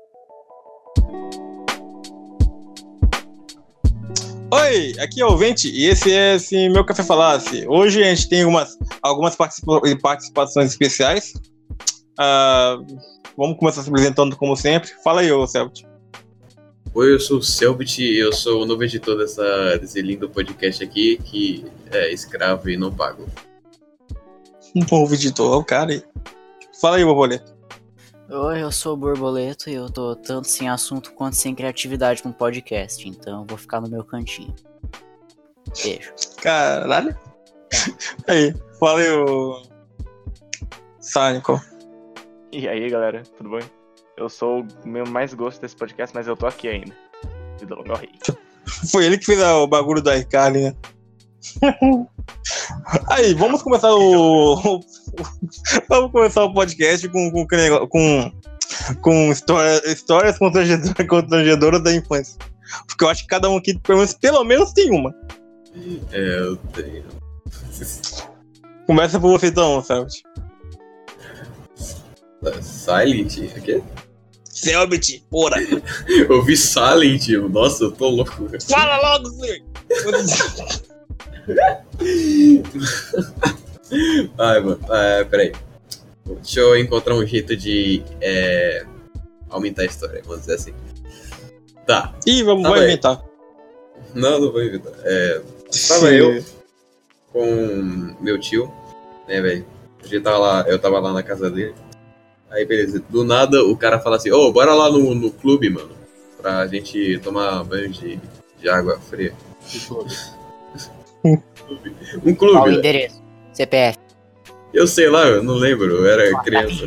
Oi, aqui é o Vente e esse é meu Café Falasse. Hoje a gente tem algumas participações especiais. Vamos começar se apresentando como sempre. Fala aí, ô Selbit. Oi, eu sou o Selbit e eu sou o novo editor desse lindo podcast aqui, que é escravo e não pago. Um novo editor, o cara aí. Fala aí, Borboleta. Oi, eu sou o Borboleto e eu tô tanto sem assunto quanto sem criatividade com podcast, então eu vou ficar no meu cantinho. Beijo. Caralho. Aí, fala aí, ô Sanico. E aí, galera, tudo bem? Eu sou o meu mais gosto desse podcast, mas eu tô aqui ainda. Vida longa ao rei. Foi ele que fez o bagulho da iCarly, né? Aí, vamos começar o podcast com histórias constrangedoras da infância. Porque eu acho que cada um aqui, pelo menos tem uma. Eu tenho. Começa por você então, Selbit. Silent? O quê? Selbit, porra! Eu vi Silent, nossa, eu tô louco. Fala logo, senhor! Ai, mano, peraí. Deixa eu encontrar um jeito de aumentar a história, vamos dizer assim. Tá. Ih, vai inventar. Não vou inventar. Tava eu com meu tio, né, velho? Eu tava lá na casa dele. Aí, beleza. Do nada, o cara fala assim, bora lá no clube, mano. Pra gente tomar banho de água fria. Que clube? Um clube. Qual o endereço? CPF. Eu sei lá, eu não lembro, eu era criança.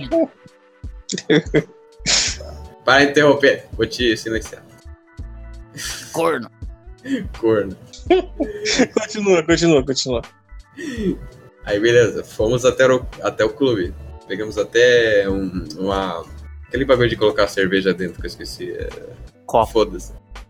Para interromper, vou te silenciar. Corno. Corno. Continua. Aí beleza, fomos até o clube. Pegamos até aquele bagulho de colocar cerveja dentro que eu esqueci. Copo. Foda-se.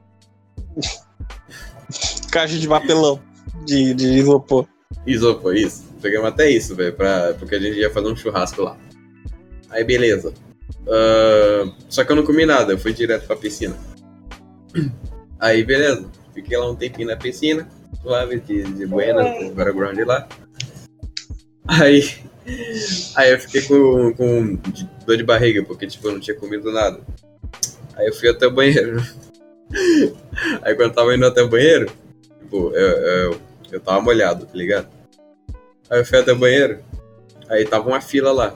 Caixa de papelão de isopor. Isopor, isso. Pegamos até isso, velho, porque a gente ia fazer um churrasco lá. Aí beleza. Só que eu não comi nada, eu fui direto pra piscina. Aí beleza, fiquei lá um tempinho na piscina, suave, de buena, com o background lá. Aí eu fiquei com dor de barriga, porque tipo, eu não tinha comido nada. Aí eu fui até o banheiro. Aí quando eu tava indo até o banheiro, tipo, eu tava molhado, tá ligado? Aí eu fui até o banheiro, aí tava uma fila lá.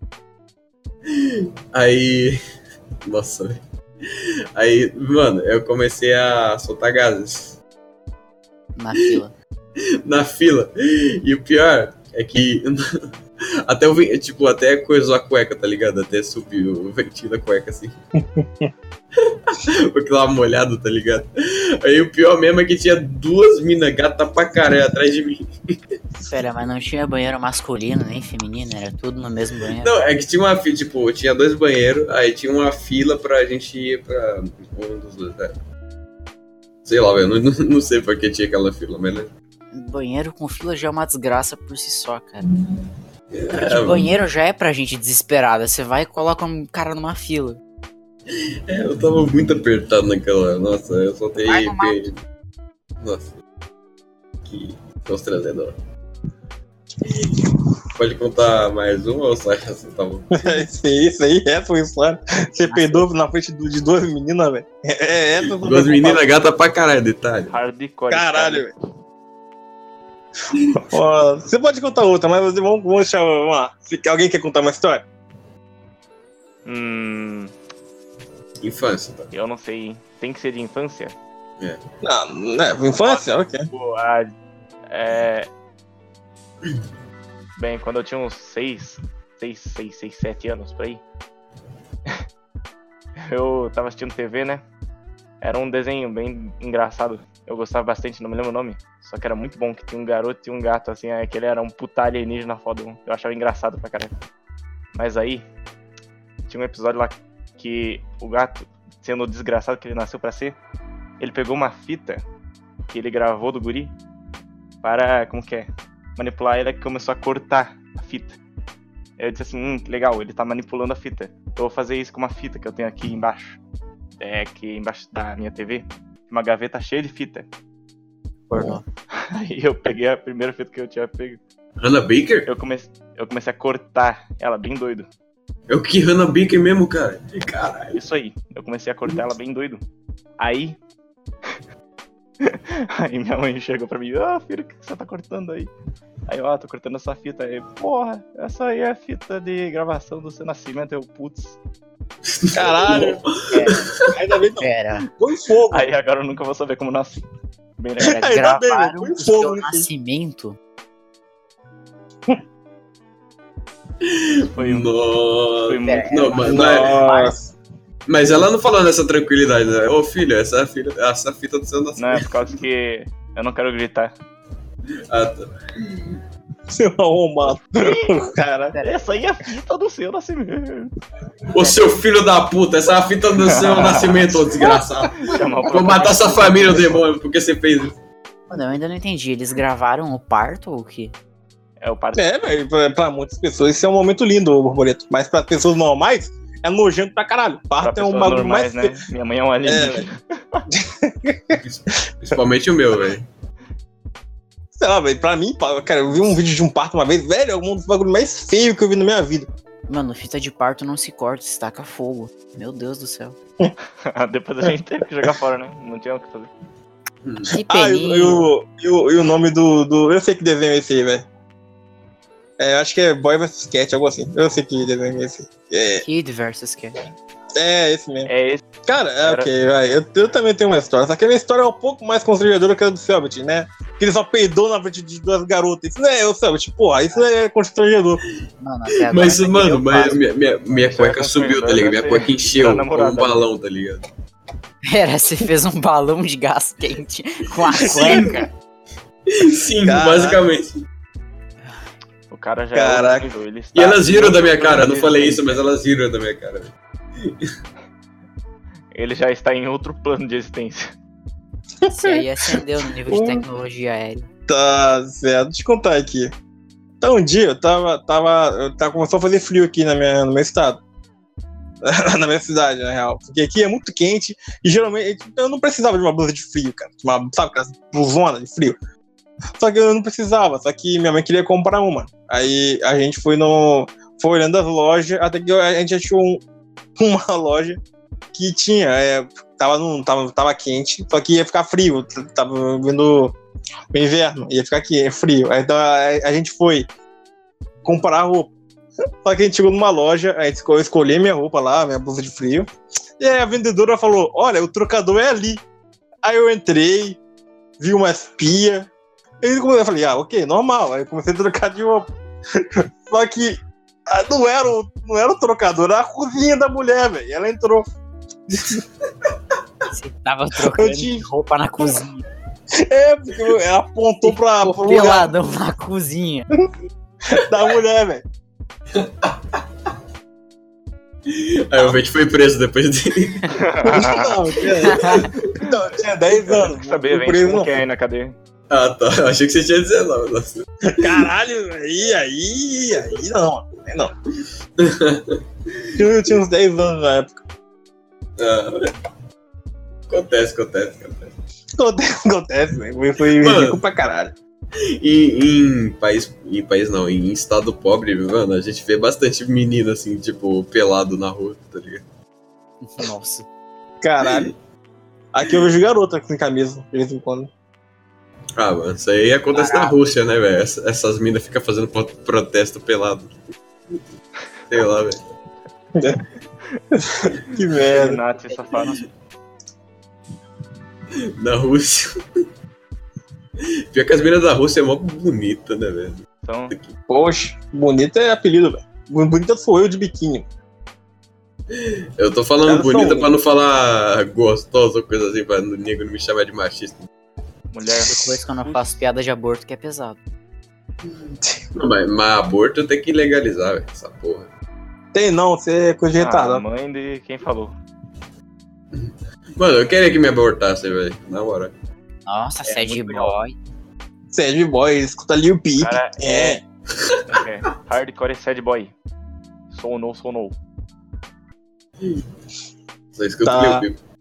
Aí... Nossa, velho. Aí, mano, eu comecei a soltar gases. Na fila. Na fila. E o pior é que... até coisou a cueca, tá ligado? Até subiu o ventinho da cueca, assim. Porque tava molhado, tá ligado? Aí o pior mesmo é que tinha duas minas gata pra caralho atrás de mim. Pera, mas não tinha banheiro masculino nem feminino? Era tudo no mesmo banheiro? Não, é que tinha uma fila, tipo, tinha dois banheiros, aí tinha uma fila pra gente ir pra um dos dois, né? Sei lá, velho, não sei pra que tinha aquela fila, mas... Banheiro com fila já é uma desgraça por si só, cara. Porque banheiro já é pra gente desesperada. Você vai e coloca um cara numa fila. Eu tava muito apertado naquela... Nossa, eu soltei... Nossa. Que constrangedor. Pode contar mais uma ou só essa? Tá bom. Isso aí, foi história. Você peidou na frente de duas meninas, velho. Duas meninas gata pra caralho, detalhe. Hardcore. Caralho, velho. Você pode contar outra, mas vamos deixar. Vamos lá. Alguém quer contar uma história? Infância, tá? Eu não sei. Tem que ser de infância? Não, infância? Ok. Bem, quando eu tinha uns 6, 7 anos por aí, eu tava assistindo TV, né? Era um desenho bem engraçado. Eu gostava bastante, não me lembro o nome. Só que era muito bom, que tinha um garoto e um gato, assim. Aquele era um puta alienígena foda. Eu achava engraçado pra caralho. Mas aí, tinha um episódio lá que o gato, sendo o desgraçado que ele nasceu pra ser, ele pegou uma fita que ele gravou do guri para, manipular ela, que começou a cortar a fita. Eu disse assim, que legal, ele tá manipulando a fita. vou fazer isso com uma fita que eu tenho aqui embaixo. Aqui embaixo da minha TV. Uma gaveta cheia de fita. Pornô. Aí eu peguei a primeira fita que eu tinha pego. Hannah Baker? Eu comecei a cortar ela bem doido. É o que Hannah Baker mesmo, cara? Caralho. Isso aí. Eu comecei a cortar ela bem doido. Aí... Aí minha mãe chegou pra mim, filho, o que você tá cortando aí? Aí eu, tô cortando essa fita aí. Porra, essa aí é a fita de gravação do seu nascimento. Eu, putz. Caralho. Ainda bem que Pera. põe fogo. Aí agora eu nunca vou saber como nasci. Bem legal. Pera, Ainda bem, gravaram põe o fogo seu nisso. nascimento? Foi Nossa. muito... Não, mas ela não falou nessa tranquilidade, né? Ô filho, essa fita do seu Não, nascimento. é por causa que eu não quero gritar. Ah, tá. Seu arrombado. Cara. Essa aí é a fita do seu nascimento. Ô seu filho da puta, essa é a fita do seu nascimento, ô desgraçado. Chamar o Vou matar sua família, o demônio, porque você fez isso. Mano, eu ainda não entendi. Eles gravaram o parto ou o quê? É o parto. Velho, pra muitas pessoas isso é um momento lindo, o borboleta. Mas pra pessoas normais, é nojento pra caralho. Pra Parto é um pessoas bagulho normais, mais. né? Minha mãe é um alienígena. Principalmente o meu, velho. Sei lá, velho, pra mim, cara, eu vi um vídeo de um parto uma vez, velho, é um dos bagulhos mais feios que eu vi na minha vida. Mano, fita de parto não se corta, se taca fogo. Meu Deus do céu. Depois a gente teve que jogar fora, né? Não tinha o que fazer. Que Ah, peninho. e o nome do. Eu sei que desenho é esse aí, velho. Acho que é Boy vs Cat, algo assim. Eu sei que desenho é esse. Kid versus Cat. Esse mesmo. É esse. Cara, ok, vai. Eu também tenho uma história. Só que a minha história é um pouco mais constrangedora que a do Selbit, né? Que ele só peidou na frente de duas garotas. Isso não é o Selbit, porra. Isso é constrangedor. Mano, até agora Mas, eu mano, faço. minha cueca subiu, tá ligado? Minha cueca encheu com um balão, tá ligado? Pera, você fez um balão de gás quente com a cueca? Sim, Caraca. basicamente. O cara já Caraca. é outro nível. Ele E está elas riram da minha outro cara, não nível. falei isso, mas elas riram da minha cara. Ele já está em outro plano de existência. Esse aí ascendeu no nível de tecnologia aérea. Tá certo. Deixa eu contar aqui. Então, um dia eu tava começou a fazer frio aqui no meu estado. Na minha cidade, na real. Porque aqui é muito quente e geralmente eu não precisava de uma blusa de frio, cara. Sabe aquela blusona de frio? Só que eu não precisava, só que minha mãe queria comprar uma. Aí a gente foi olhando as lojas, até que a gente achou uma loja que tinha, tava quente, só que ia ficar frio, tava vindo o inverno, ia ficar aqui, frio. Aí, então a gente foi comprar roupa. Só que a gente chegou numa loja, a gente escolheu minha roupa lá, minha blusa de frio, e aí a vendedora falou, olha, o trocador é ali. Aí eu entrei, vi umas pias, eu falei, ok, normal. Aí eu comecei a trocar de roupa. Só que não era o trocador, era a cozinha da mulher, velho. Ela entrou. Você tava trocando de roupa na cozinha. Porque ela apontou pro lugar Peladão na cozinha. da mulher, velho. Aí o Vente foi preso depois dele. Não, tinha 10 anos. Tem que saber, Fui preso, velho, como não. que é aí na cadeia. Ah, tá. Eu achei que você tinha 19. Nossa. Caralho, aí não. Aí não. Eu tinha uns 10 anos na época. Ah, acontece. Acontece, velho. Eu fui rico pra caralho. E em estado pobre, mano, a gente vê bastante menino assim, tipo, pelado na rua, tá ligado? Nossa. Caralho. Aqui eu vejo garota sem camisa, de vez em quando. Ah, mano, isso aí acontece na Rússia, né, velho? Essas minas ficam fazendo protesto pelado. Sei lá, velho. Que merda. Nazi safado. Na Rússia. Pior que as minas da Rússia é mó bonita, né, velho? Então, Poxa, bonita é apelido, velho. Bonita sou eu de biquíni. Eu tô falando Elas bonita são- pra não falar gostosa ou coisa assim, pra o nego não me chamar de machista. mulher. Depois que eu não faço piada de aborto, que é pesado. Não, mas aborto tem que legalizar, velho, essa porra. Tem não, você é coisa de Ah, retardado. mãe de quem falou. Mano, eu queria que me abortasse, velho, na hora. Nossa, sad muito boy. Sad boy, escuta ali o Peep. Cara, É. Hardcore é sad boy. Sou no. Só escuto Tá. meu pico.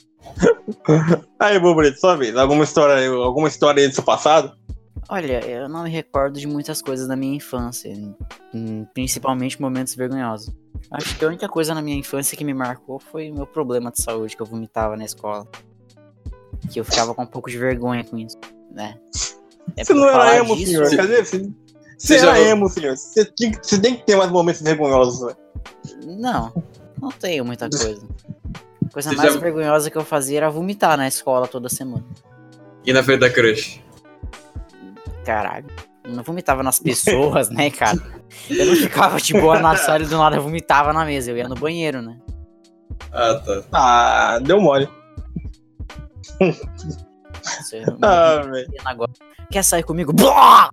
Aí, Borboleta, sua vez. Alguma história aí do seu passado? Olha, eu não me recordo de muitas coisas da minha infância, principalmente momentos vergonhosos. Acho que a única coisa na minha infância que me marcou foi o meu problema de saúde, que eu vomitava na escola. Que eu ficava com um pouco de vergonha com isso, né? Você por não era falar emo, disso, senhor. Cadê? Você já- era emo, senhor. Você tem que ter mais momentos vergonhosos, velho. Não tenho muita coisa. A coisa Você mais já- vergonhosa que eu fazia era vomitar na escola toda semana. E na frente da crush? Caralho. Eu não vomitava nas pessoas, né, cara? Eu não ficava de boa na sala e do nada eu vomitava na mesa. Eu ia no banheiro, né? Ah, tá. Ah, deu mole. Você não Ah, velho. vomita agora. Quer sair comigo? Blá!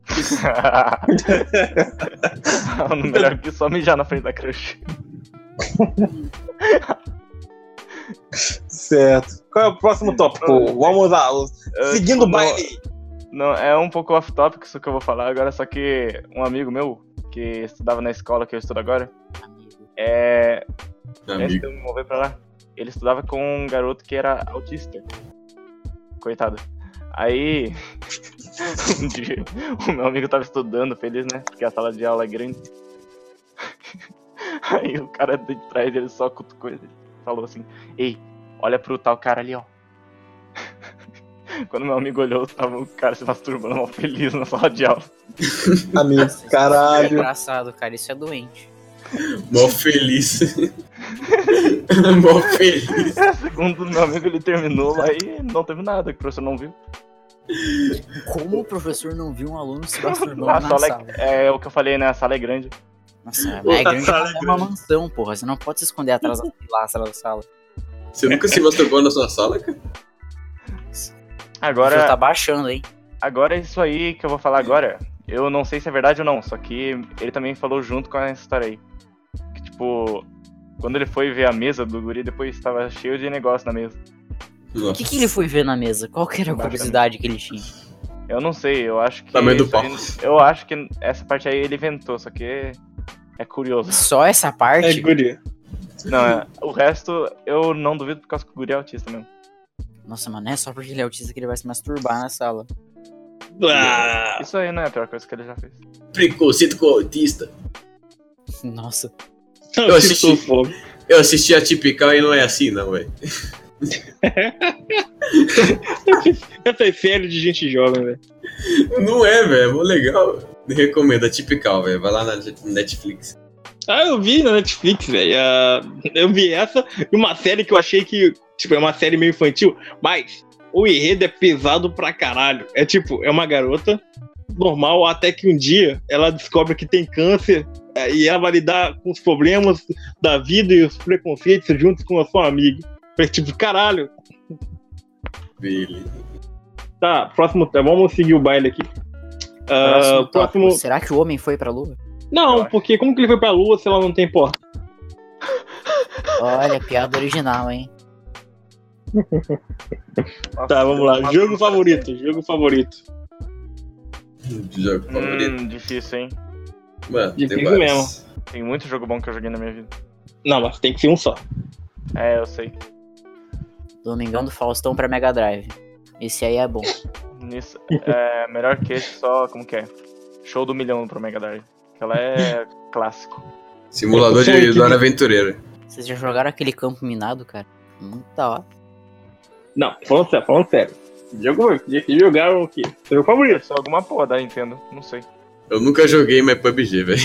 Melhor que só mijar na frente da crush. Certo. Qual é o próximo tópico? Vamos lá. Seguindo o Não, baile. Não, é um pouco off-topic isso que eu vou falar agora, só que um amigo meu, que estudava na escola que eu estudo agora, antes de Amigo. eu me mover pra lá, ele estudava com um garoto que era autista. Coitado. Aí, um dia, o meu amigo tava estudando, feliz, né? Porque a sala de aula é grande. Aí o cara de trás dele só cutucou ele. Falou assim, ei, olha pro tal cara ali, ó. Quando meu amigo olhou, tava o cara se masturbando mal feliz na sala de aula. Amigo, Isso é caralho. engraçado, cara. Isso é doente. Mó feliz. Mó feliz. Segundo meu amigo, ele terminou lá e não teve nada, que o professor não viu. Como o professor não viu um aluno se A masturbando na sala sala? é o que eu falei, né? A sala é grande. Nossa, Pô, é a grande, sala é é uma grande. mansão, porra. Você não pode se esconder atrás da pilastra da sala. Você nunca se masturbou na sua sala, cara? O professor tá Agora, baixando, hein? agora isso aí que eu vou falar agora, eu não sei se é verdade ou não, só que ele também falou junto com essa história aí. Que tipo, quando ele foi ver a mesa do guri, depois tava cheio de negócio na mesa. O que ele foi ver na mesa? Qual que era a curiosidade que ele tinha? Eu não sei, eu acho que. Tamanho do isso pau. aí- eu acho que essa parte aí ele inventou, só que é curioso. Só essa É parte? guri. Não, o resto eu não duvido por causa que o guri é autista mesmo. Nossa, mano, não é só porque ele é autista que ele vai se masturbar na sala. Ah, Isso aí não é a pior coisa que ele já fez. Preconceito com autista. Nossa. Eu assisti. sinto fome. Eu assisti a Tipical e não é assim, não, velho. Essa é série de gente jovem, velho. Não é, velho. É mó legal. Me recomendo a Tipical, velho. Vai lá na Netflix. Ah, eu vi na Netflix, velho. Eu vi essa e uma série que eu achei que, tipo, é uma série meio infantil, mas o enredo é pesado pra caralho. É tipo, é uma garota normal até que um dia ela descobre que tem câncer e ela vai lidar com os problemas da vida e os preconceitos juntos com a sua amiga. É tipo, caralho. Beleza. Tá, próximo, vamos seguir o baile aqui. Próximo tópico. próximo. Será que o homem foi pra lua? Não, porque como que ele foi pra lua se ela não tem porta? Olha, piada original, hein? Nossa, Tá, vamos lá. nossa, Jogo favorito, jogo favorito. Jogo favorito. Difícil, hein? Mano, tem difícil vários. mesmo. Tem muito jogo bom que eu joguei na minha vida. Não, mas tem que ser um só. É, eu sei. Domingão do Faustão pra Mega Drive. Esse aí é bom. Nisso, melhor que esse só, como que é? Show do Milhão pro Mega Drive. Ela é clássico. Simulador de Dora Aventureira. Vocês já jogaram aquele campo minado, cara? Muito da hora. Não, falando sério. Que jogaram o quê? Seu favorito. Só alguma porra da Nintendo, não sei. Eu nunca joguei mais PUBG, velho.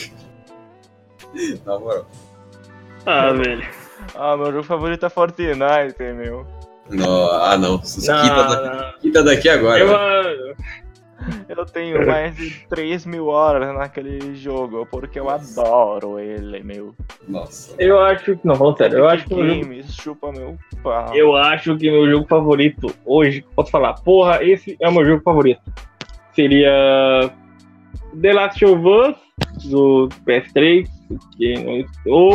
Na moral. Ah, velho. Ah, meu jogo favorito é Fortnite, meu. Não. Quita daqui agora. velho. Eu tenho mais de 3.000 horas naquele jogo, porque eu adoro ele, meu. Nossa. Eu acho que. Não, falando sério. Eu acho que meu jogo, Games, chupa meu pau. eu acho que meu jogo favorito hoje, posso falar, porra, esse é o meu jogo favorito. Seria The Last of Us do PS3, ou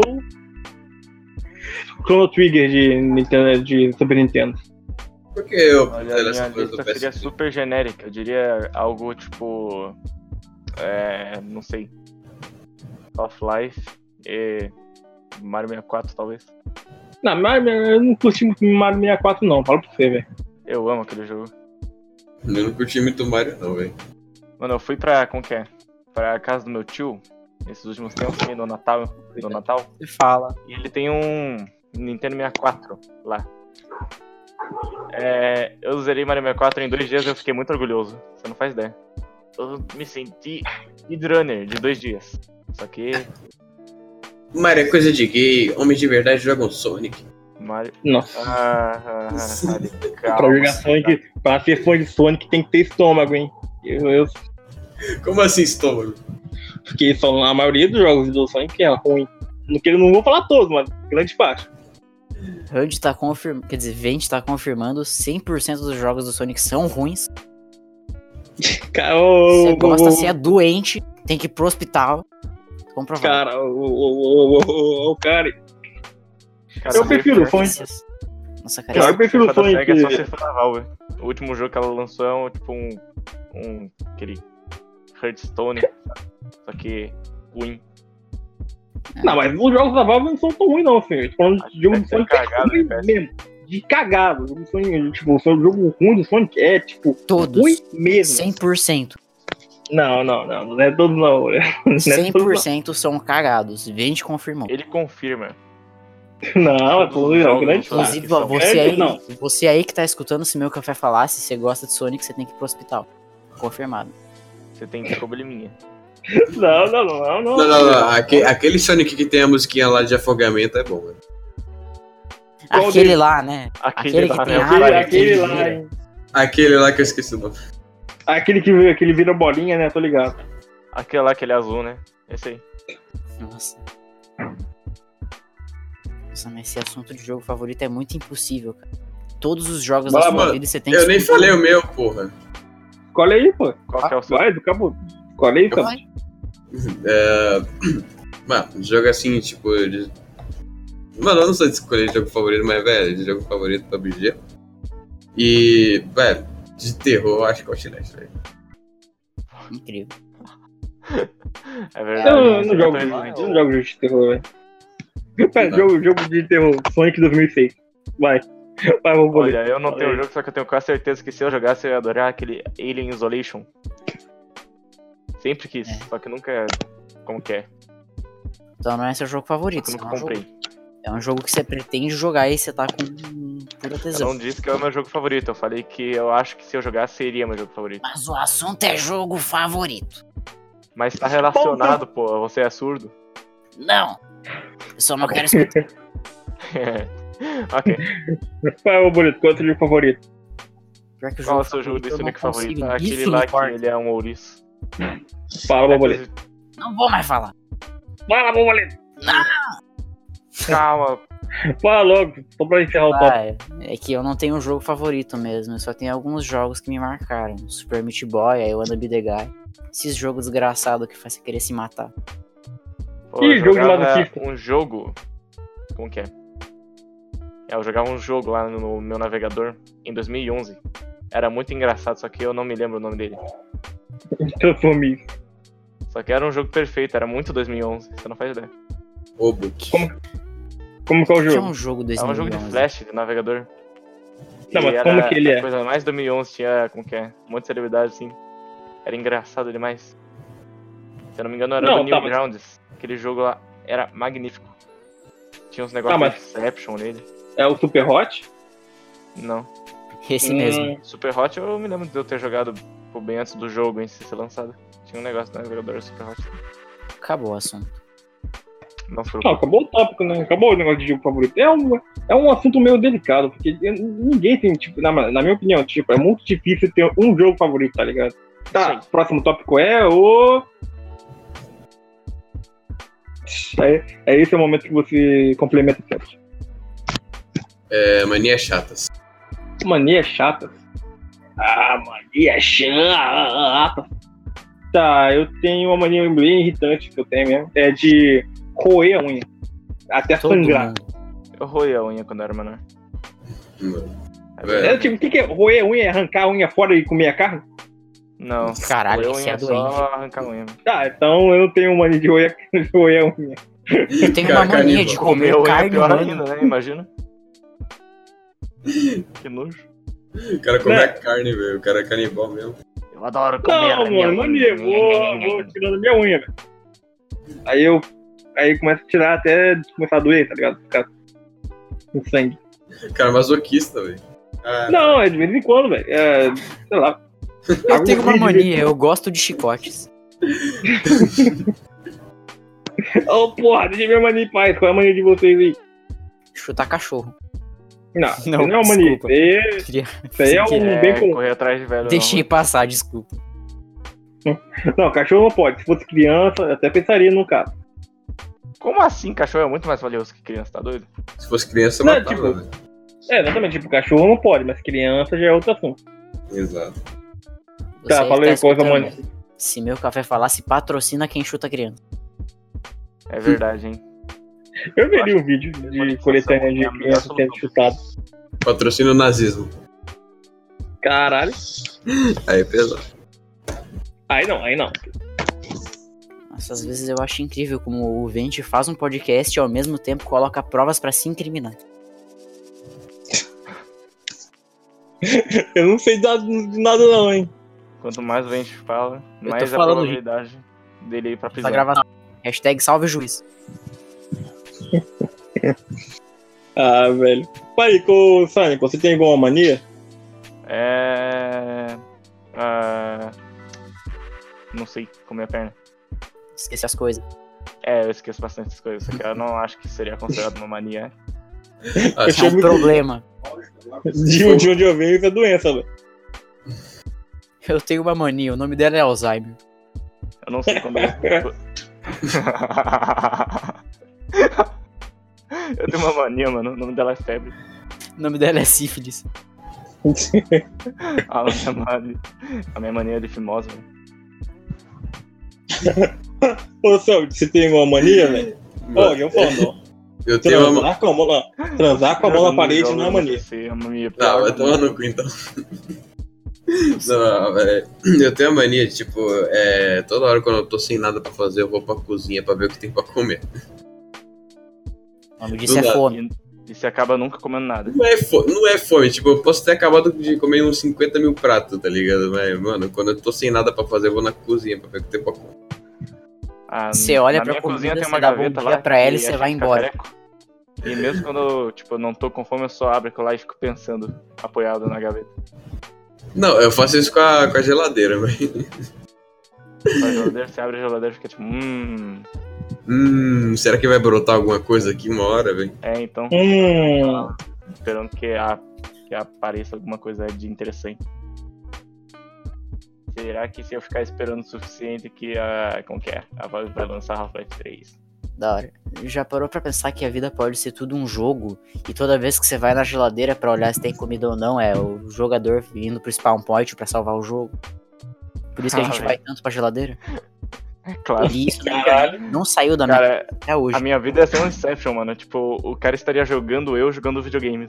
Chrono Trigger de Nintendo, de Super Nintendo. Por que eu Olha, a minha lista seria super genérica. Eu diria algo tipo. Não sei. Half-Life e Mario 64, talvez. Não, mas eu não curti muito Mario 64, não. Fala pra você, velho. Eu amo aquele jogo. Eu não curti muito o Mario, não, velho. Mano, eu fui pra, como que é? Pra casa do meu tio, nesses últimos tempos, assim, no Natal. Você fala. E ele tem um Nintendo 64 lá. Eu zerei Mario 64 em 2 dias e eu fiquei muito orgulhoso. Você não faz ideia. Eu me senti speedrunner de 2 dias. Só que Mario é coisa de gay, homens de verdade jogam Sonic. Mario... Nossa. Calma, Pra jogar Sonic, pra ser fã de Sonic tem que ter estômago, hein? Eu Como assim, estômago? fiquei só a maioria dos jogos do Sonic é ruim. Não vou falar todos, mas grande parte. Hud tá confirmando, quer dizer, Vente tá confirmando 100% dos jogos do Sonic são ruins. Cara, Você gosta, você é doente, tem que ir pro hospital. Comprovado. Cara, o cara. Eu prefiro o Sonic. Nossa, Cara, cara, eu prefiro o Sonic. É só ser fã da Valve. O último jogo que ela lançou é aquele Hearthstone, só que ruim. Não, mas os jogos da Valve não são tão ruins, não, filho. Tô falando de jogo do Sonic cagado, ruim né, mesmo. De cagado. O jogo ruim do Sonic é, tipo, todos. ruim mesmo. 100%. Não é todo não. Não é todo, não. 100% são cagados. Vente confirmou. Ele confirma. Não, é tudo não, grande parte. Inclusive, você aí, Não. você aí que tá escutando, se meu café falar, se você gosta de Sonic, você tem que ir pro hospital. Confirmado. Você tem probleminha. Não. Aquele Sonic que tem a musiquinha lá de afogamento é bom, velho. Qual Aquele deles? lá, né? Aquele que lá, tem né? água, Aquele lá, vira. hein? Aquele lá que eu esqueci o nome. Aquele que vira bolinha, né? Tô ligado. Aquele lá, aquele azul, né? Esse aí. Nossa. Nossa, mas esse assunto de jogo favorito é muito impossível, cara. Todos os jogos da Mas, sua mano, vida você tem que Eu nem escolher. falei o meu, porra. Escolhe aí, pô. Qual que é o seu? Vai, acabou. Escolhe aí, cara. Vai. Mano, jogo assim, tipo. Mano, eu não sei de escolher jogo favorito, mas, velho, de jogo favorito PUBG. E, velho, de terror, eu acho que é o Outlast, velho. Incrível. É verdade. Eu Você não jogo tá jogo doente. de terror, velho. Pera, jogo de terror. Sonic 2006. Vai, vamos poder. Olha, eu não tenho jogo, só que eu tenho quase certeza que se eu jogasse eu ia adorar aquele Alien Isolation. Sempre quis, só que nunca. Como que é? Então não é seu jogo favorito. Eu nunca só é um comprei. jogo- É um jogo que você pretende jogar e você tá com pura Eu tesão. não disse que é o meu jogo favorito, eu falei que eu acho que se eu jogasse seria meu jogo favorito. Mas o assunto é jogo favorito. Mas tá relacionado, pô, você é surdo. Não. Eu só não quero escutar. Ok. Vai, ô bonito, qual é o seu jogo favorito? Pior que o Qual é jogo o seu jogo favorito, de eu não Sonic favorito? consigo Aquele definir lá que qual. ele é um ouriço. Fala, meu boleto. Não vou mais falar. Fala, meu boleto. Calma. Fala logo, só pra encerrar o top. É que eu não tenho um jogo favorito mesmo. Eu só tenho alguns jogos que me marcaram. Super Meat Boy, aí Wanna Be The Guy. Esses jogos desgraçados que faz você querer se matar. Pô, Ih, eu jogo de jogava masoquista. um jogo. Como que é? Eu jogava um jogo lá no meu navegador em 2011. Era muito engraçado, só que eu não me lembro o nome dele. Transformice. Só que era um jogo perfeito, era muito 2011, você não faz ideia. Obook. Como que é o Que é jogo? um jogo É um jogo de 2011. flash, de navegador. Não, E mas era como que ele é? a coisa mais 2011, tinha, como que é, um monte de celebridade assim. Era engraçado demais. Se eu não me engano era Não, do tá, mas- Newgrounds. Aquele jogo lá era magnífico. Tinha uns negócios mas- de Inception nele. É o Super Hot? Não. Esse mesmo. Super Hot eu me lembro de eu ter jogado pô, bem antes do jogo em si ser lançado. Tinha um negócio no navegador Super Hot. Acabou o assunto. Não se Não, preocupe. acabou o tópico, né? Acabou o negócio de jogo favorito. É um assunto meio delicado, porque ninguém tem, tipo, na minha opinião, tipo, é muito difícil ter um jogo favorito, tá ligado? Tá, Sim. próximo tópico é o... Esse é o momento que você complementa o chat. Manias chatas. Mania chata. Ah, mania chata. Tá, eu tenho uma mania bem irritante que eu tenho mesmo. É de roer a unha. Até Todo sangrar. mundo. Eu roí a unha quando eu era menor. É. É, tipo, o que é roer a unha? É arrancar a unha fora e comer a carne? Não. Caralho, roer a esse unha é só doente. arrancar a unha. Tá, então eu não tenho mania de roer a unha. Eu tenho Cara, uma mania canibal. de comer Comeu é carne pior humana. ainda, né? Imagina. Que nojo. O cara come a carne, velho. O cara é canibal mesmo. Eu adoro comer Não, a minha mano, mania, vou tirando minha unha, velho. Aí começa a tirar até começar a doer, tá ligado? Ficar com sangue. Cara, masoquista, velho. Ah, Não, é de vez em quando, velho. É, sei lá. Eu tenho uma vídeo mania, eu gosto de chicotes. Ô, porra, deixa minha mania em paz. Qual é a mania de vocês aí? Chutar cachorro. Não, Não, não é uma mania. desculpa. Isso aí é Sem um querer. bem comum. Correr atrás de velho. Deixei passar, desculpa. Não, cachorro não pode. Se fosse criança, eu até pensaria no caso. Como assim? Cachorro é muito mais valioso que criança, tá doido? se fosse criança, Não, matava, tipo, velho. É, exatamente. Tipo, cachorro não pode, mas criança já é outro assunto. Exato. Tá, Você fala aí, qual é a escutando? mania? Se meu café falasse, patrocina quem chuta criança. É verdade, hein? Eu veria um vídeo de monetização coletânea é a de melhor crianças sendo solução. chutadas. Patrocínio nazismo. Caralho. Aí é pesado. Aí não. Nossa, às vezes eu acho incrível como o Vente faz um podcast e ao mesmo tempo coloca provas pra se incriminar. Eu não sei de nada não, hein. Quanto mais o gente fala, Eu tô mais a falando, probabilidade dele ir pra prisão. Essa gravação. Hashtag salve o juiz. Ah, velho. Pai, Sonic, você tem alguma mania? Não sei, comer a perna. Esqueci as coisas. Eu esqueço bastante das coisas, só que eu não acho que seria considerado uma mania. Eu É um chamo problema. de onde eu venho, isso é doença, velho. Eu tenho uma mania, o nome dela é Alzheimer. Eu não sei quando eu tenho uma mania, mano. O nome dela é febre. O nome dela é sífilis. A minha mania é de fimose, velho. Ô, Sam, você tem alguma mania, velho? Ó, eu falando, ó. Eu tenho uma. Transar com a mão na parede não é mania. É uma mania Não, pior, vai tomar no cu então. Não, velho. Eu tenho a mania de, tipo, toda hora quando eu tô sem nada pra fazer, eu vou pra cozinha pra ver o que tem pra comer. O nome disso Do é nada. fome. E você acaba nunca comendo nada. Não é fome, tipo, eu posso ter acabado de comer uns 50 mil pratos, tá ligado? Mas, mano, quando eu tô sem nada pra fazer, eu vou na cozinha pra ver o que tem pra comer. Você olha na pra minha comida, cozinha tem você uma dá bom gaveta dia lá pra ela e que você é vai de embora. cacareco. E mesmo quando eu, tipo, não tô com fome, eu só abro aquilo lá e fico pensando, apoiado na gaveta. Não, eu faço isso com a geladeira, velho. A geladeira, você abre a geladeira e fica tipo, Será que vai brotar alguma coisa aqui uma hora, velho? então, esperando que apareça alguma coisa de interessante. Será que se eu ficar esperando o suficiente que a Valve vai lançar Half-Life 3? Da hora. Já parou pra pensar que a vida pode ser tudo um jogo e toda vez que você vai na geladeira pra olhar se tem comida ou não, é o jogador indo pro spawn point pra salvar o jogo? Por isso que a gente vai tanto pra geladeira? Claro. E isso Caralho. não saiu da minha Cara, vida até hoje. a minha vida é ser um Inception, mano. Tipo, o cara estaria jogando videogames.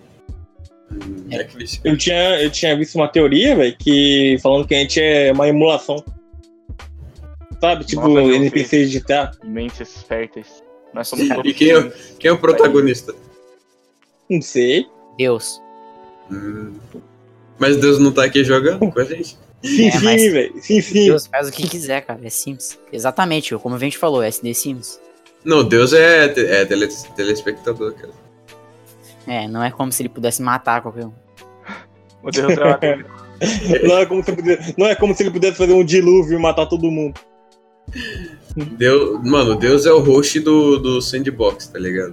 É clichê. Eu tinha visto uma teoria, velho, que falando que a gente é uma emulação. Sabe? Tipo, Nossa, eu NPC de GTA. Mentes férteis. Nós somos E quem é o protagonista? Não sei. Deus. Mas Deus não tá aqui jogando com a gente? Sim, É, mas- sim, velho. Sim, sim. Deus faz o que quiser, cara. É Sims. Exatamente, como a gente falou, é SD Sims. Não, Deus é telespectador, cara. Não é como se ele pudesse matar qualquer um. O Deus é uma Não é como se ele pudesse fazer um dilúvio e matar todo mundo. Deus é o host do Sandbox, tá ligado?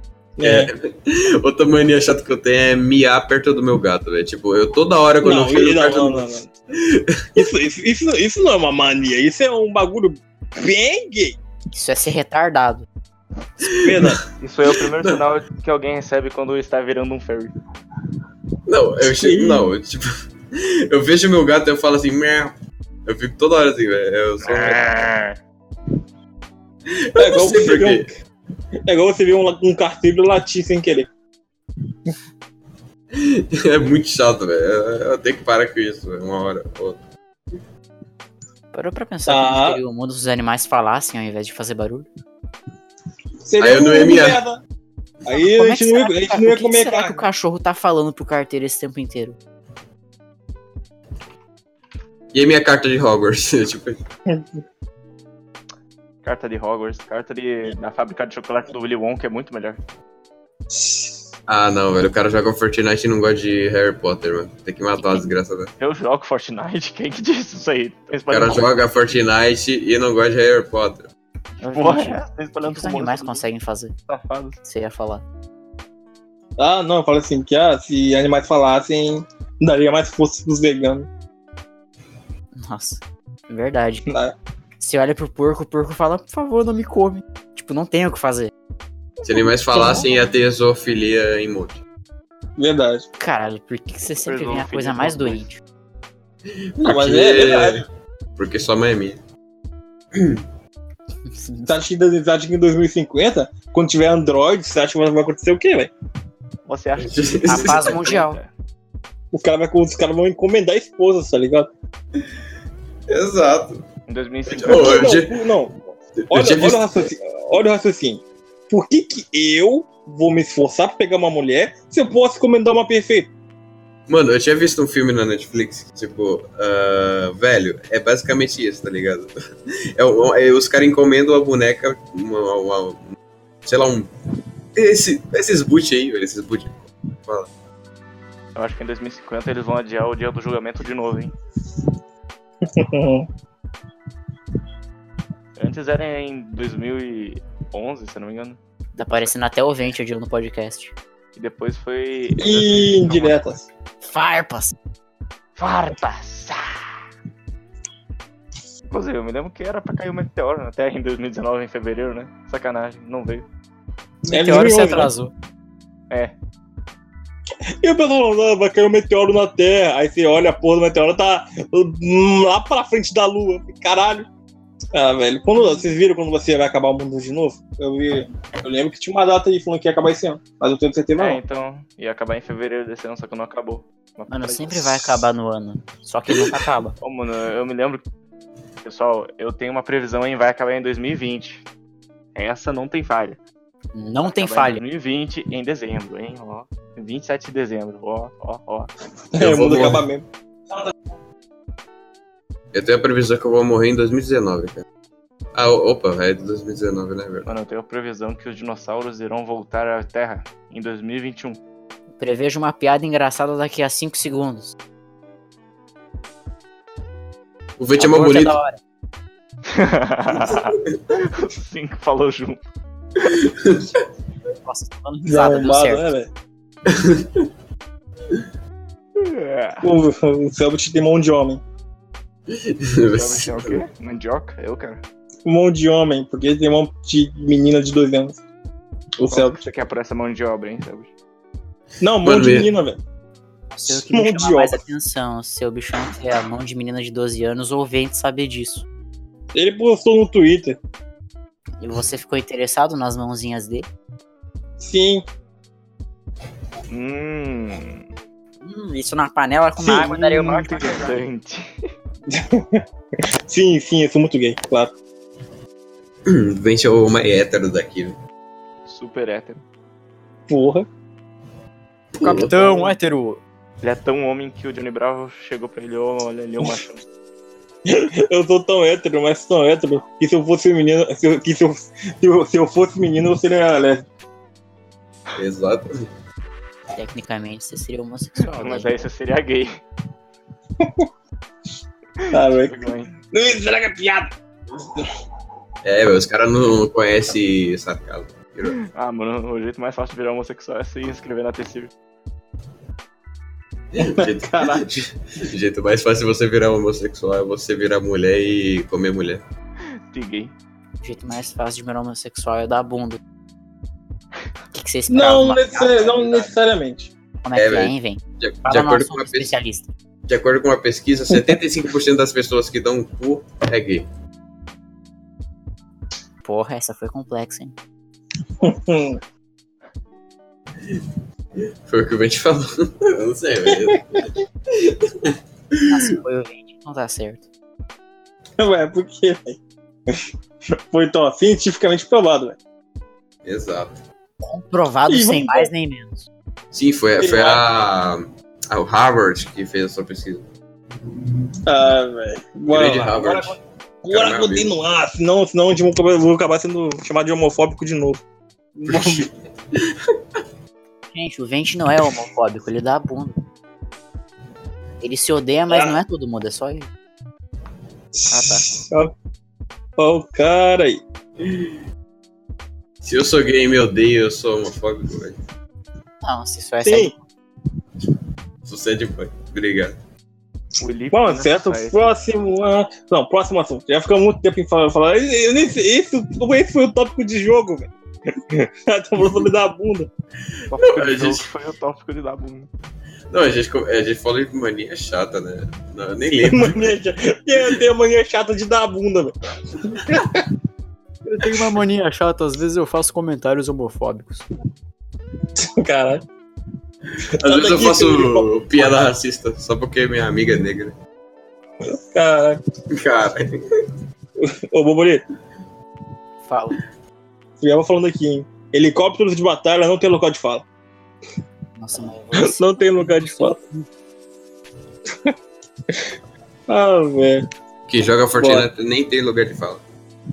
Outra mania chata que eu tenho é miar perto do meu gato, velho. Tipo, eu toda hora quando eu chego perto do não. Isso não é uma mania, isso é um bagulho bem gay. Isso é ser retardado. Verdade. Isso é o primeiro sinal que alguém recebe quando está virando um furry. Não, tipo, eu vejo meu gato e eu falo assim, meow. Eu fico toda hora assim, velho. Eu sou É igual você ver um carteiro latir sem querer. É muito chato, velho. Eu tenho que parar com isso, véio, uma hora ou outra. Parou pra pensar como seria o mundo se os animais falassem ao invés de fazer barulho? seria Aí eu não ia miar. merda. Aí a gente não ia O que comer será carne. que o cachorro tá falando pro carteiro esse tempo inteiro? E aí minha carta de Hogwarts? Tipo, Carta de Hogwarts, da fábrica de chocolate do Willy Wonka é muito melhor. ah, não, velho. O cara joga Fortnite e não gosta de Harry Potter, mano. Tem que matar a desgraça dele. Eu jogo Fortnite, quem que disse isso aí? Tá O espalhando cara joga Fortnite e não gosta de Harry Potter. porra, Gente, tá o que espalhando os animais conseguem fazer? safados. Você ia falar. Ah, não, eu falo assim, que se animais falassem, daria mais força pros veganos. Nossa, verdade. Né? Você olha pro porco, o porco fala, por favor, não me come. Tipo, não tem o que fazer. Se animais falassem, ia ter zoofilia em monte. Verdade. Caralho, por que você sempre vem a Filho coisa de mais uma doente? Não, mas é verdade. Porque sua mãe é minha. Você acha que em 2050, quando tiver Android, você acha que vai acontecer o quê, velho? Você acha A paz mundial. Os caras vão encomendar esposas, tá ligado? Exato. Em 2050. Ô, Não. Olha o raciocínio. Por que eu vou me esforçar pra pegar uma mulher se eu posso encomendar uma perfeita? Mano, eu tinha visto um filme na Netflix, tipo, velho, é basicamente isso, tá ligado? Os caras encomendam a boneca, sei lá, esses boot aí, velho, esses boot. Fala. Eu acho que em 2050 eles vão adiar o dia do julgamento de novo, hein? Antes era em 2011, se eu não me engano. Tá parecendo até o Venture no podcast. E depois foi... E indiretas. Farpas! Farpas! Inclusive, eu me lembro que era pra cair um meteoro na Terra em 2019, em fevereiro, né? Sacanagem, não veio. Meteoro se atrasou. É. E o pessoal falando, vai cair um meteoro na Terra. Aí você olha, a porra do meteoro tá lá pra frente da Lua. Caralho. Ah, velho. Vocês viram quando você vai acabar o mundo de novo? Eu lembro que tinha uma data aí falando que ia acabar esse ano. Mas eu tenho certeza não. Então, ia acabar em fevereiro desse ano, só que não acabou. Mano, sempre vai acabar no ano. Só que nunca acaba. Ô, mano, eu me lembro... Pessoal, eu tenho uma previsão em vai acabar em 2020. Essa não tem falha. Não tem Acabar falha. Em 2020, em dezembro, hein? Ó, 27 de dezembro. Ó. O mundo acaba mesmo. Eu tenho a previsão que eu vou morrer em 2019, cara. Ah, opa, é de 2019, né, velho? Mano, eu tenho a previsão que os dinossauros irão voltar à Terra em 2021. Prevejo uma piada engraçada daqui a 5 segundos. O Vete é mais Aborto bonito. da hora. Sim, falou junto. Nossa, tô dando risada, deu Arrombado, certo. né, velho? O Selbit tem mão de homem. Sabe o quê? Mandioca? Eu, cara. Mão de homem, porque ele tem mão de menina de 2 anos. O Quanto Selbit. você quer por essa mão de obra, hein, Selbit? Não, mão Mano, de menina, velho. Sei o que Mão me de chama mais obra. atenção. Se o bichão é a mão de menina de 12 anos ou vem saber disso. Ele postou no Twitter. E você ficou interessado nas mãozinhas dele? Sim. Isso na panela com Sim. água daria uma Muito interessante. Sim, eu sou muito gay, claro. Vente é o mais hétero daqui, velho. Super hétero. Porra. Capitão hétero. Ele é tão homem que o Johnny Bravo chegou pra ele, olha ali o machão. Eu sou tão hétero, mas tão hétero, que se eu fosse menino, se eu fosse menino, eu seria lésbico. Exato. Tecnicamente você seria homossexual. Mas né? aí você seria gay. Ah, velho. Legal, hein? Não estraga a piada. É, velho, os caras não conhecem sarcasmo. Ah, mano, o jeito mais fácil de virar homossexual é se inscrever na Tecir. Caralho. O jeito mais fácil de você virar homossexual é você virar mulher e comer mulher. De gay. O jeito mais fácil de virar homossexual é dar bunda. O que você esperava? Não necessariamente. Como é que é, velho. hein, vem? De Fala acordo nosso com uma especialista. De acordo com uma pesquisa, 75% das pessoas que dão um cu é gay. Porra, essa foi complexa, hein? Foi o que o Vente falou. Eu não sei, velho. Assim foi o 20, não tá certo. Ué, por quê, velho? Foi então, cientificamente provado, velho. Exato. Comprovado E sem vamos- mais nem menos. Sim, foi o Harvard que fez essa pesquisa. Ah, velho. Grande Bora lá. Harvard. Bora Cara, meu continuar, senão eu vou acabar sendo chamado de homofóbico de novo. Gente, o Vente não é homofóbico, ele dá a bunda. Ele se odeia, mas não é todo mundo, é só ele. Ó o cara aí. Se eu sou gay e me odeio, eu sou homofóbico, velho. Não, se isso é Sim. Sucede, pai. Obrigado. O Lipe Bom, não certo. sai. Próximo. Não, próximo assunto. Já ficamos muito tempo em falar. Esse foi o tópico de jogo, velho. Tá falando sobre dar a bunda. O tópico Não, de a jogo gente- foi o tópico de dar bunda. Não, a gente falou de mania chata, né? Não, eu nem lembro. Eu tenho a mania chata de dar a bunda, velho. Eu tenho uma mania chata, às vezes eu faço comentários homofóbicos. Caralho. Às vezes eu aqui, faço Felipe. piada racista, só porque minha amiga é negra. Caralho. Cara, Ô, Bobolito, Falo. já vou falando aqui, hein. Helicópteros de batalha não tem local de fala. Nossa, mas Não tem lugar de fala. Velho. quem joga Fortnite nem tem lugar de fala.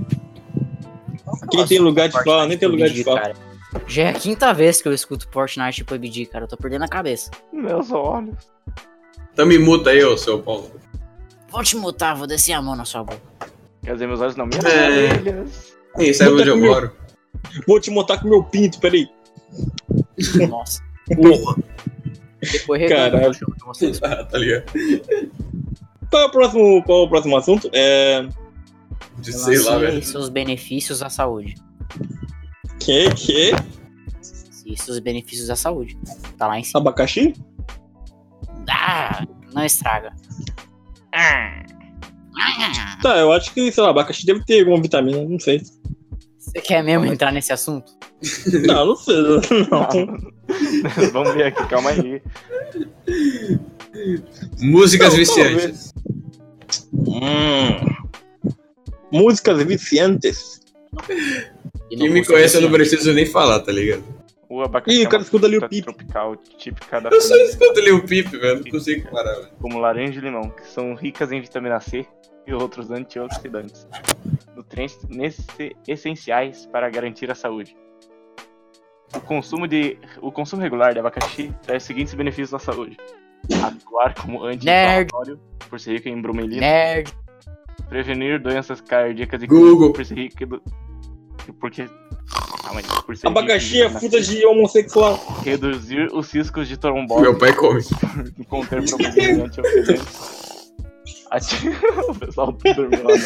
Quem tem lugar de fala, nem tem lugar de fala. Cara. Já é a quinta vez que eu escuto Fortnite e PUBG, cara. Eu tô perdendo a cabeça. Meus olhos. Então me muta aí, ô seu Paulo. Vou te mutar, vou descer a mão na sua boca. Quer dizer, meus olhos não, minhas É. orelhas. Quem sabe Muta onde eu comigo. moro? Vou te montar com meu pinto, peraí. Nossa. Porra. Depois reclamo Caralho. que eu chamo de vocês. Tá ligado? Qual é o próximo assunto? De sei lá, Lance velho. seus benefícios à saúde. Que? E seus benefícios à saúde. Tá lá em cima. Abacaxi? Ah, não estraga. Tá, eu acho que, sei lá, abacaxi deve ter alguma vitamina, não sei. Você quer mesmo entrar nesse assunto? Não sei, não. Vamos ver aqui, calma aí. Músicas Não, viciantes. Músicas viciantes. E Quem não me custa conhece eu não viciante. preciso nem falar, tá ligado? O abacaxi Ih, é o cara uma escuta ali o fruta Peep. tropical típica da Eu só Flórida, escuto Lil Peep, velho. Não consigo parar, velho. como laranja e limão, que são ricas em vitamina C e outros antioxidantes, nutrientes essenciais para garantir a saúde. O consumo regular de abacaxi traz os seguintes benefícios à saúde: atuar como anti-inflamatório, por ser rico em bromelina, Nerd. prevenir doenças cardíacas e Google. por ser rico porque calma aí, por ser Abacaxi rico é em fruta vitamina C, de homossexual. reduzir os riscos de trombose Meu pai come. e conter bromelina e antioxidantes. O pessoal tá dormindo lá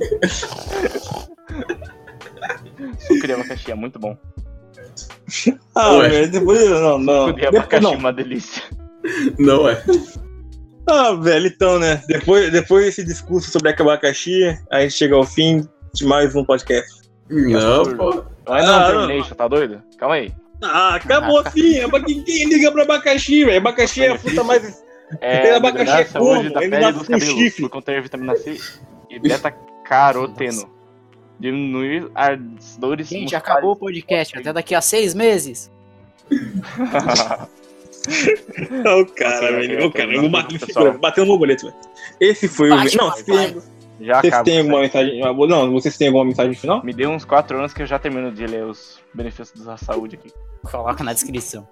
não. Suco de abacaxi é muito bom. Ué. Velho, depois. Não. Suco de abacaxi é Não. uma delícia. Não é. Velho, então, né? Depois desse discurso sobre abacaxi, a gente chega ao fim de mais um podcast. Não, pô. Mas não, Termination, tá doido? Calma aí. Acabou assim. Quem liga pra abacaxi, velho? Abacaxi é a fruta mais. Tem abacaxi melhorar é a saúde como? da Ele pele nasce dos com cabelos chifre. por conter vitamina C e beta-caroteno. Diminuir as dores Gente, musculares. acabou o podcast. Até daqui a 6 meses. O cara, Ok, velho. ok, O cara, eu ok, vou bater, pessoal. bateu no borboleta, velho. Esse foi o. Bate, Não, papai. Já vocês acaba. têm alguma mensagem. Não, vocês têm alguma mensagem final? Me deu uns 4 anos que eu já termino de ler os benefícios da saúde aqui. Coloca na descrição.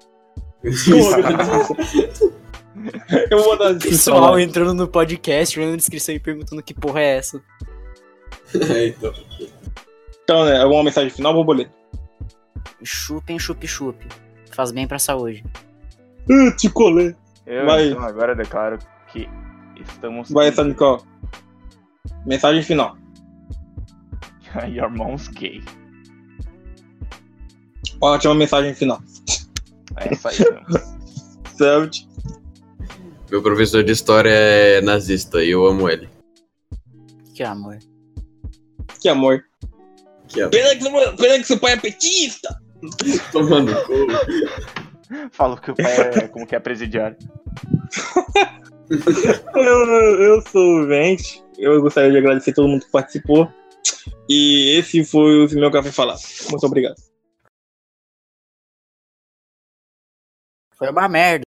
Eu vou botar na descrição. Pessoal lá. entrando no podcast, vendo na descrição e perguntando que porra é essa. É, então. Então, né? Alguma mensagem final, borboleta? Chupem, chup-chup. Faz bem pra saúde. Te colei. Eu, Vai. então, agora declaro que estamos... Vai, Sanical. Mensagem final. Your mom's gay. Ótima mensagem final. É isso aí, mesmo. Certo? Meu professor de história é nazista e eu amo ele. Que amor. Que amor. Que é Pena que seu pai é petista. tomando cu. Falou que o pai é como que é presidiário. Eu sou o Vente. Eu gostaria de agradecer todo mundo que participou. E esse foi o meu café falado. Muito obrigado. Foi uma merda.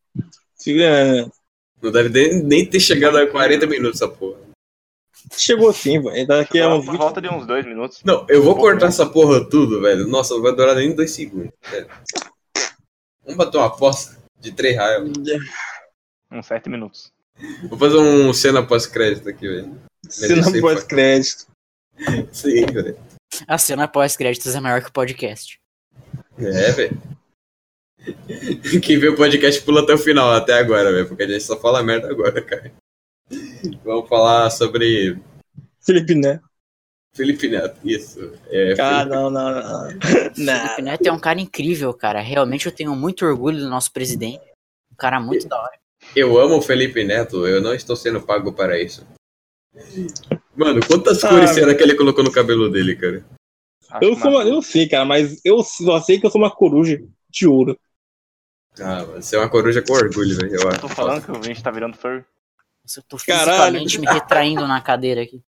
Não deve nem ter chegado a 40 minutos essa porra. Chegou sim, velho. Daqui a uns Por 20. volta de uns 2 minutos. Não, eu vou cortar essa porra tudo, velho. Nossa, não vai durar nem 2 segundos. Velho. Vamos bater uma aposta de 3 raios. Uns 7 minutos. Vou fazer um cena pós-crédito aqui, velho. Cena pós-crédito. Sim, velho. A cena pós-créditos é maior que o podcast. É, velho. Quem vê o podcast pula até o final, até agora, velho. Porque a gente só fala merda agora, cara. Vamos falar sobre Felipe Neto. Felipe Neto, isso. Cara, Felipe... não. Felipe Neto é um cara incrível, cara. Realmente eu tenho muito orgulho do nosso presidente. Um cara muito da hora. Eu amo o Felipe Neto, eu não estou sendo pago para isso. Mano, quantas cores será que ele colocou no cabelo dele, cara? Eu não sei, cara, mas eu só sei que eu sou uma coruja de ouro. Ah, mano, você é uma coruja com orgulho, velho. Eu Eu acho. tô falando que o Vinci tá virando furry. Eu tô Caralho. fisicamente me retraindo na cadeira aqui.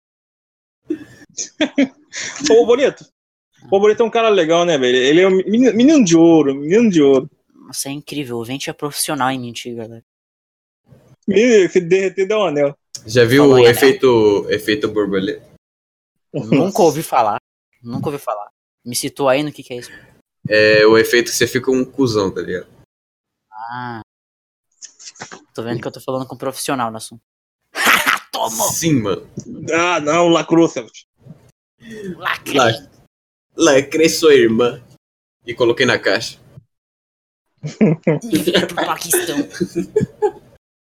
Ô, Boleto. O Boleto é um cara legal, né, velho? Ele é um menino de ouro, menino de ouro. Nossa, é incrível. O Vente é profissional em mentir, galera. Menino, se derreter, dá um anel. Já viu Falou o em efeito borboleta? Nunca ouvi falar. Me citou aí no que é isso? É o efeito que você fica um cuzão, tá ligado? Ah. Tô vendo que eu tô falando com um profissional no assunto. Tomou! Sim, mano. Ah, não, lacrou, Celso. Lacrei! Lacrei sua irmã. E coloquei na caixa. Enviei pro Paquistão.